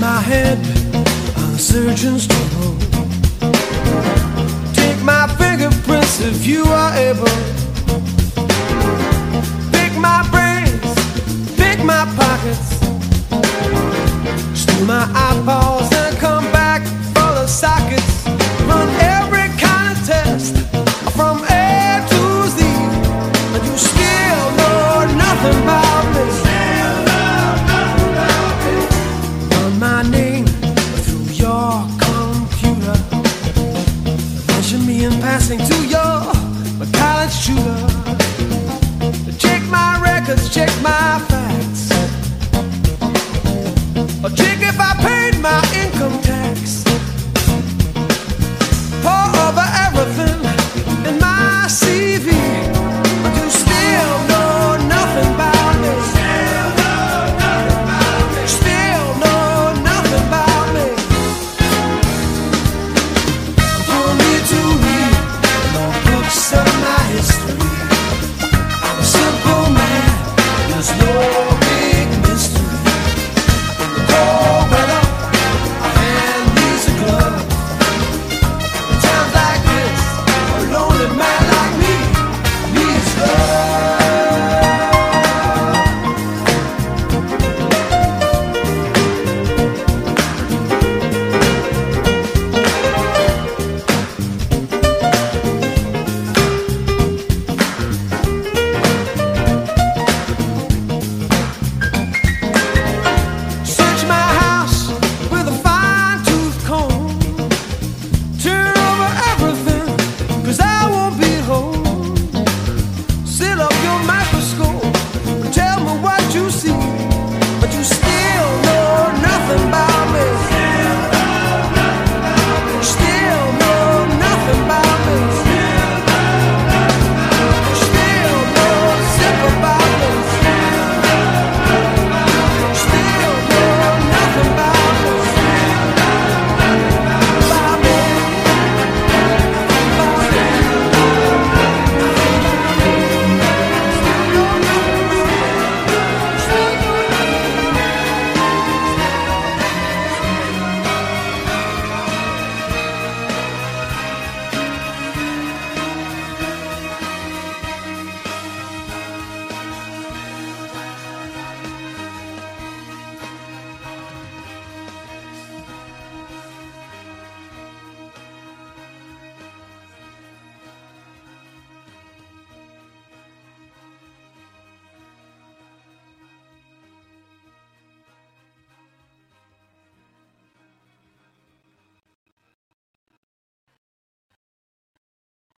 my head on a surgeon's table. Take my fingerprints if you are able. Pick my brains, pick my pockets, steal my eyeballs and come back for the sockets. Run every kind of test from A to Z, and you still know nothing about me. Run my name through your computer, measure me in passing to your college tutor. Check my records, check my facts, or check if I paid my income tax.